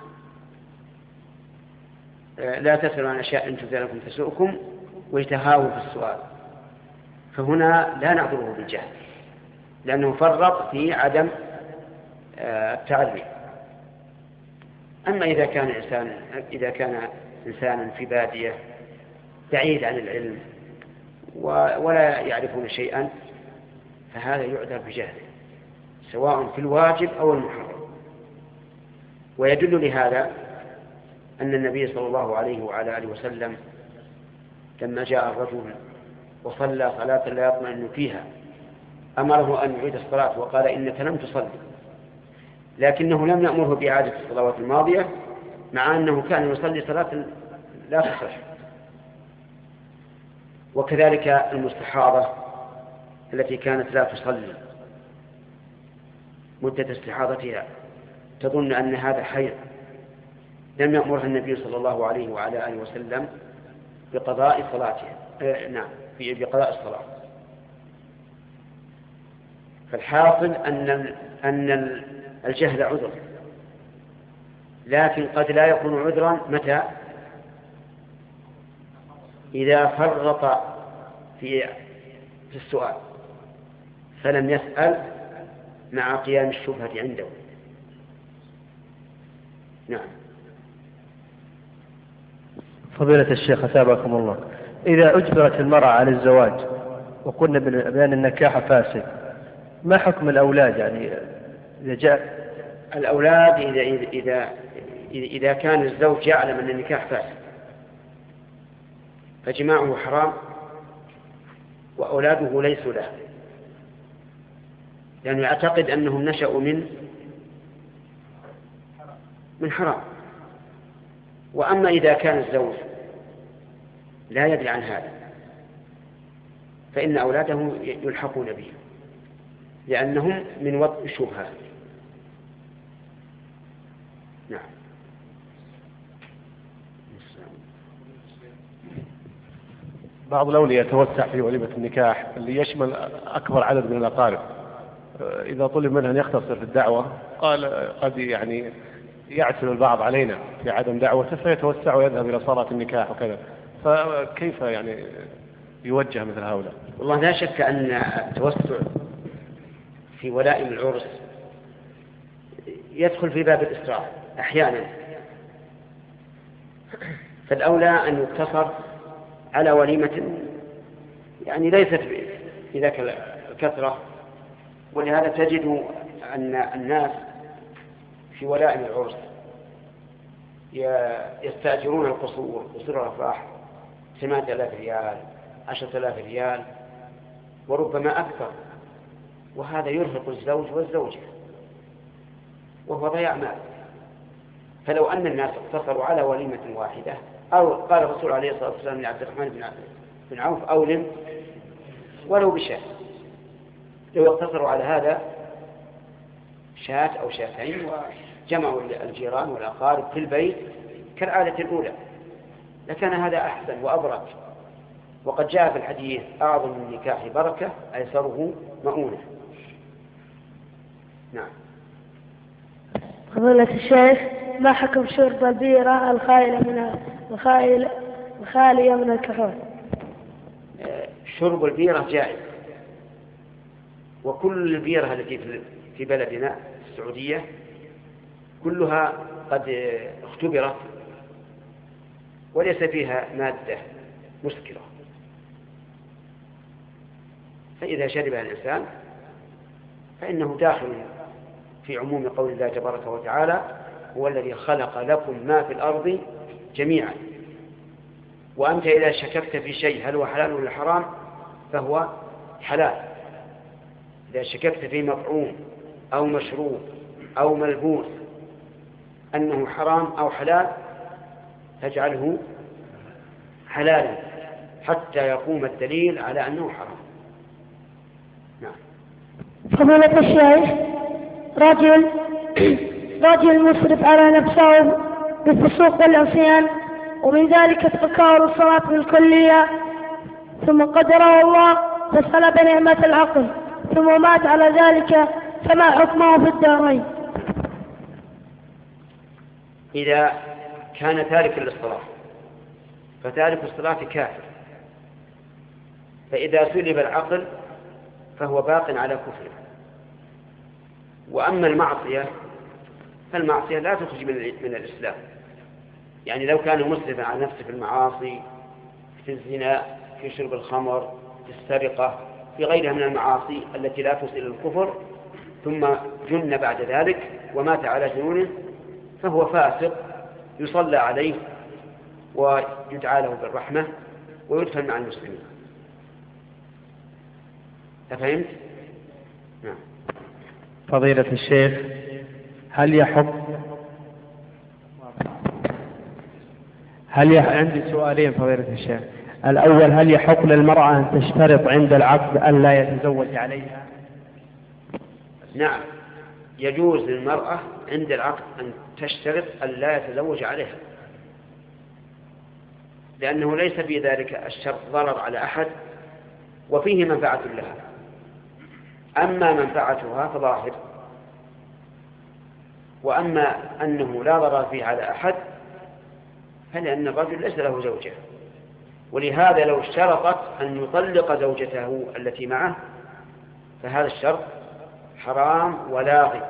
لا تسألوا عن أشياء أنتم تدرون تسؤكم ويتهاووا في السؤال، فهنا لا نعذره بالجهل لأنه فرط في عدم التعلم. أما إذا كان إنسان إذا كان إنسانا في بادية بعيد عن العلم ولا يعرفون شيئا فهذا يعذر بجهله سواء في الواجب أو المحرم. ويدل لهذا أن النبي صلى الله عليه وعلى آله وسلم لما جاء الرجل وصلى صلاة لا يطمئن فيها أمره أن يعيد الصلاة وقال إنك لم تصلي، لكنه لم يأمره بإعادة الصلوات الماضية مع أنه كان يصلي صلاة لا تصح. وكذلك المستحاضة التي كانت لا تصلي مدة استحاضتها تظن أن هذا حيض، لم يأمرها النبي صلى الله عليه وعلى آله وسلم بقضاء صلاتها آه نعم بقضاء الصلاة. فالحاصل أن أن الجهل عذر، لكن قد لا يكون عذرا متى؟ إذا فرط في في السؤال فلم يسأل مع قيام الشبهة عنده. نعم. فضيلة الشيخ أثابكم الله، إذا أجبرت المرأة على الزواج وقلنا بأن النكاح فاسد ما حكم الأولاد؟ يعني إذا جاء الأولاد إذا إذا إذا كان الزوج يعلم أن النكاح فاسد فجماعه حرام وأولاده ليسوا له، لأنه يعتقد أنهم نشأوا من من حرام. وأما إذا كان الزوج لا يدري عن هذا فإن أولاده يلحقون به لأنهم من وطء الشبهة. نعم. بعض الأولياء يتوسع في وليمة النكاح اللي يشمل أكبر عدد من الأقارب، إذا طلب منه أن يختصر في الدعوة قال قد يعني يعسل البعض علينا في عدم دعوته فيتوسع ويذهب إلى صلاة النكاح وكذا، فكيف يعني يوجه مثل هؤلاء؟ والله لا شك أن التوسع في ولائم العرس يدخل في باب الإسراف أحيانا، فالأولى أن يقتصر على وليمة يعني ليست في ذاك الكثرة. ولهذا تجد أن الناس في ولائم العرس يستأجرون القصور، قصور الأفراح ثمانية آلاف ريال، عشرة آلاف ريال، وربما أكثر، وهذا يرهق الزوج والزوجة وهو ضياع مال. فلو أن الناس اقتصروا على وليمة واحدة، أو قال الرسول عليه الصلاة والسلام لعبد الرحمن بن عوف أولم ولو بشاة، لو اقتصروا على هذا شاة أو شاتين وجمعوا الجيران والأقارب في البيت كالعادة الأولى لكان هذا أحسن وأبرك. وقد جاء في الحديث أعظم النكاح بركة أيسره مؤونة. نعم. فضيلة الشيخ، ما حكم شرب البيرة الخالية من الخالية من الكحول؟ شرب البيرة جائز، وكل البيرة التي في بلدنا السعودية كلها قد اختبرت وليس فيها مادة مسكرة، فإذا شربها الإنسان فإنه داخل في عموم قول الله تبارك وتعالى: هو الذي خلق لكم ما في الأرض جميعا. وأنت إذا شككت في شيء هل هو حلال ولا حرام فهو حلال. إذا شككت في مطعوم أو مشروب أو ملبوس أنه حرام أو حلال فاجعله حلالا حتى يقوم الدليل على أنه حرام. نعم. فضيلة الشيخ، رجل رجل مسرف على نفسه بالفسوق والعصيان ومن ذلك تذكار الصلاة بالكلية، ثم قدره الله فسلب نعمة العقل ثم مات على ذلك، فما حكمه في الدارين؟ إذا كان تارك للصلاة فتارك الصلاة كافر، فإذا سلب العقل فهو باق على كفره. وأما المعصية فالمعصية لا تخرج من الإسلام. يعني لو كان مسرفا على نفسه في المعاصي، في الزنا، في شرب الخمر، في السرقة، في غيرها من المعاصي التي لا توصل إلى الكفر، ثم جن بعد ذلك ومات على جنونه، فهو فاسق يصلى عليه ويدعى له بالرحمة ويدفن مع المسلمين. أفهمت؟ نعم. فضيلة الشيخ، هل يحق هل يح... عندي سؤالين فضيلة الشيخ. الأول، هل يحق للمرأة أن تشترط عند العقد أن لا يتزوج عليها؟ نعم، يجوز للمرأة عند العقد أن تشترط أن لا يتزوج عليها، لأنه ليس في ذلك الشرط ضرر على أحد وفيه منفعة لها. أما منفعتها فظاهر، وأما أنه لا ضرر فيه على أحد فلأن الرجل ليس له زوجة، ولهذا لو اشترطت أن يطلق زوجته التي معه فهذا الشرط حرام ولاغي.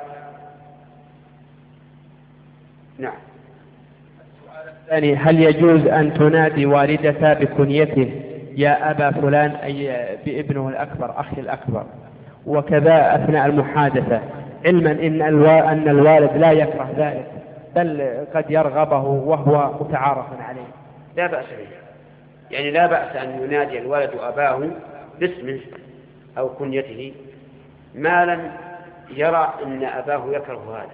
نعم. الثاني، هل يجوز أن تنادي والدتها بكنيته يا أبا فلان، أي بابنه الأكبر أخي الأكبر، وكذا أثناء المحادثة، علما إن, الوا... أن الوالد لا يكره ذلك بل قد يرغبه وهو متعارف عليه؟ لا بأس به، يعني لا بأس أن ينادي الولد أباه باسمه أو كنيته ما لم يرى أن أباه يكره هذا.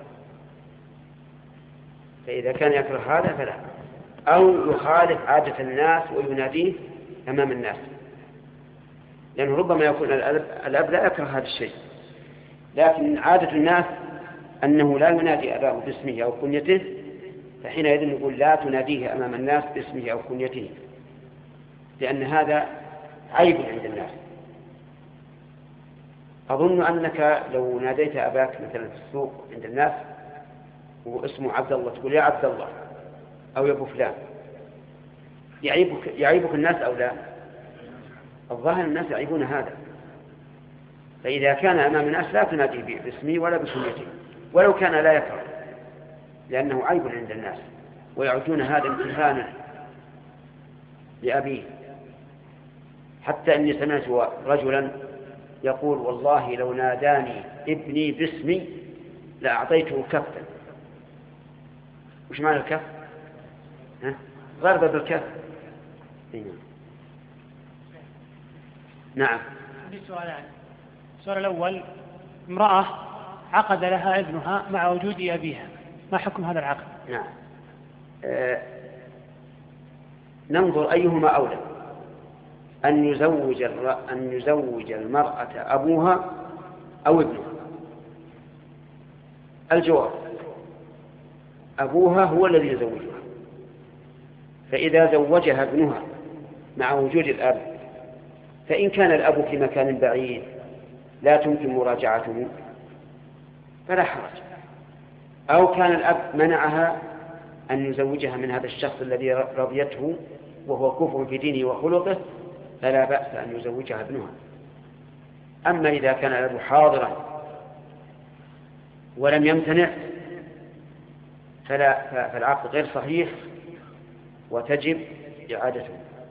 فإذا كان يكره هذا فلا، أو يخالف عادة الناس ويناديه أمام الناس، لأنه ربما يكون الأب لا يكره هذا الشيء، لكن عادة الناس أنه لا ينادي أباه باسمه أو كنيته، فحينئذ نقول لا تناديه أمام الناس باسمه أو كنيته، لأن هذا عيب عند الناس. أظن أنك لو ناديت أباك مثلا في السوق عند الناس واسمه عبد الله تقول يا عبد الله أو يا أبو فلان، يعيبك, يعيبك الناس أو لا؟ الظاهر الناس يعيبون هذا. فإذا كان أمام الناس لا تناديه باسمي ولا بكنيتي ولو كان لا يكره، لأنه عيب عند الناس ويعدون هذا امتهانا لأبيه. حتى أني سمعت رجلا يقول والله لو ناداني ابني باسمي لأعطيته كفا. وش معنى الكف؟ ها؟ ضربة بالكف. نعم. عندي سؤالان. السؤال الأول، امرأة عقد لها ابنها مع وجود أبيها، ما حكم هذا العقد؟ نعم. آه ننظر أيهما أولى، أن يزوج أن يزوج المرأة أبوها أو ابنها. الجواب أبوها هو الذي يزوجها، فإذا زوجها ابنها مع وجود الأب، فإن كان الأب في مكان بعيد لا تمكن مراجعته فلا حرج، أو كان الأب منعها أن يزوجها من هذا الشخص الذي رضيته وهو كفر في دينه وخلقه، فلا بأس أن يزوجها ابنها. أما إذا كان الأب حاضرا ولم يمتنع فلا فالعقد غير صحيح وتجب إعادته.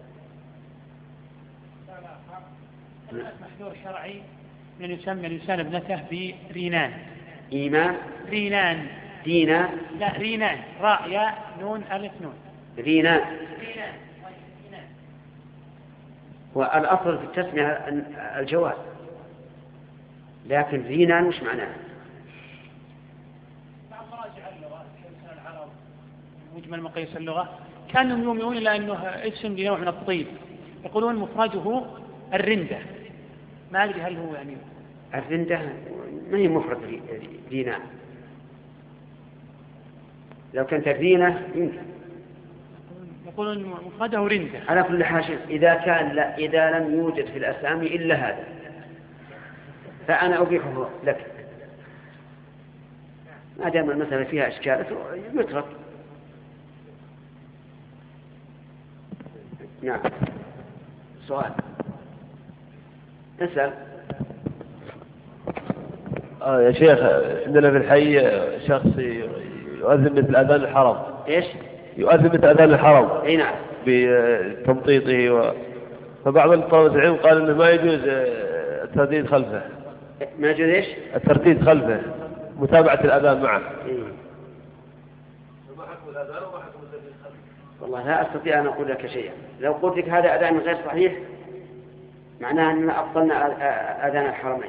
محذور شرعي من يسمى الإنسان ابنته برينان. إيمان رينان دينا لا رينان، راء ياء نون ألف نون. رينان. رينان. والأصل في التسمية الجواز، لكن رينان وش معناه؟ بعض مراجع اللغة كلسان العرب مجمل مقاييس اللغة كانوا يؤمنون إلى أنه اسم لنوع من الطيب، يقولون مفرده الرندة. ما أدري هل هو يعني الرندة ما هي مفرد رينان، لو كانت الرينة يمكن. يقولون مفرده رندة. على كل حال إذا كان لا إذا لم يوجد في الأسامي إلا هذا فأنا أبيحه لك، ما دام المسألة فيها إشكال يترك. نعم. سؤال اسأل. آه يا شيخ، عندنا في الحي شخص يؤذن مثل أذان الحرم. إيش؟ يؤذن مثل أذان الحرم. أي نعم. بتمطيطه و... فبعض الطلبة العلم قال إنه ما يجوز الترديد خلفه. ما يجوز إيش؟ الترديد خلفه، متابعة الأذان معه. إيه. ما حكم الأذان وما حكم الترديد خلفه؟ والله لا أستطيع أن أقول لك شيئا. لو قلت لك هذا أذان غير صحيح معناها أننا أبطلنا أذان الحرمين.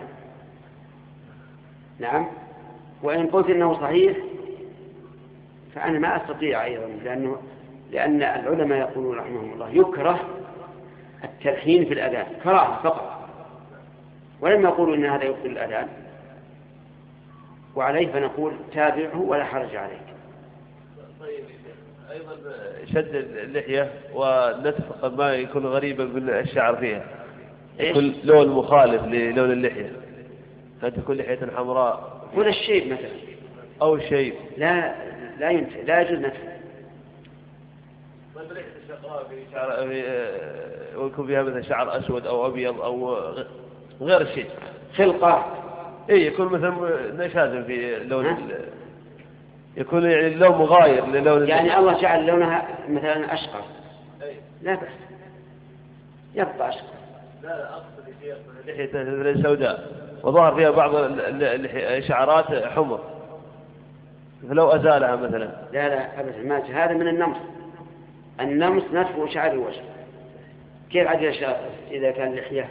نعم. وإن قلت إنه صحيح فأنا ما أستطيع أيضا، لأنه لأن العلماء يقولون رحمهم الله يكره التلحين في الأذان كراهة فقط، ولم يقولوا إن هذا يبطل الأذان، وعليه فنقول تابعه ولا حرج عليك. طيب أيضا شد اللحية ونتف ما يكون غريبا من الشعر فيها، يكون لون مخالف للون اللحية، قد تكون لحية حمراء ولا الشيب مثلا أو الشيب لا لا ينفع، لا يجوز نتفه. طيب ليش الشقراء في شعر ويكون فيها مثلا شعر أسود أو أبيض أو غير الشيء خلقة إيه يكون مثلا نشاز في لون يكون يعني اللون مغاير للون يعني الله جعل لونها مثلا أشقر لا بأس يبقى أشقر. لا لا أقصد شيء لحية سوداء وظهر فيها بعض الشعرات حمر، فلو أزالها مثلا. لا لا أبدا ما هذا من النمص. النمص نتف شعر الوجه، كيف عدل الشعر إذا كان لحية؟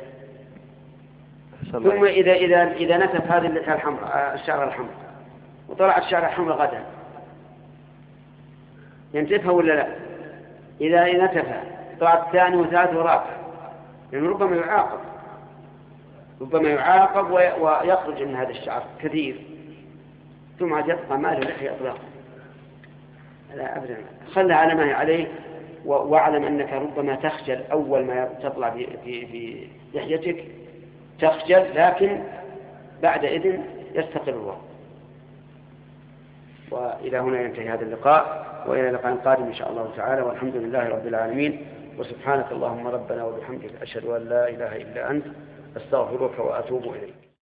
ثم إذا إذا إذا نتف هذه اللحية الحمراء الشعر الحمراء وطلعت الشعر الحمراء غدا ينتفها ولا لا؟ إذا نتفها طلعت ثاني وثالث ورابع، لأنه ربما يعاقب ربما يعاقب ويخرج من هذا الشعر كثير ثم عاد يبقى ما له لحية إطلاقا. لا أبدا، خلها على ما هي عليه، واعلم أنك ربما تخجل أول ما تطلع في في في لحيتك تخجل، لكن بعد إذن يستقر الوقت. وإلى هنا ينتهي هذا اللقاء، وإلى لقاء قادم إن شاء الله تعالى، والحمد لله رب العالمين. وسبحانك اللهم ربنا وبحمدك أشهد أن لا إله إلا أنت أستغفرك وأتوب إليك.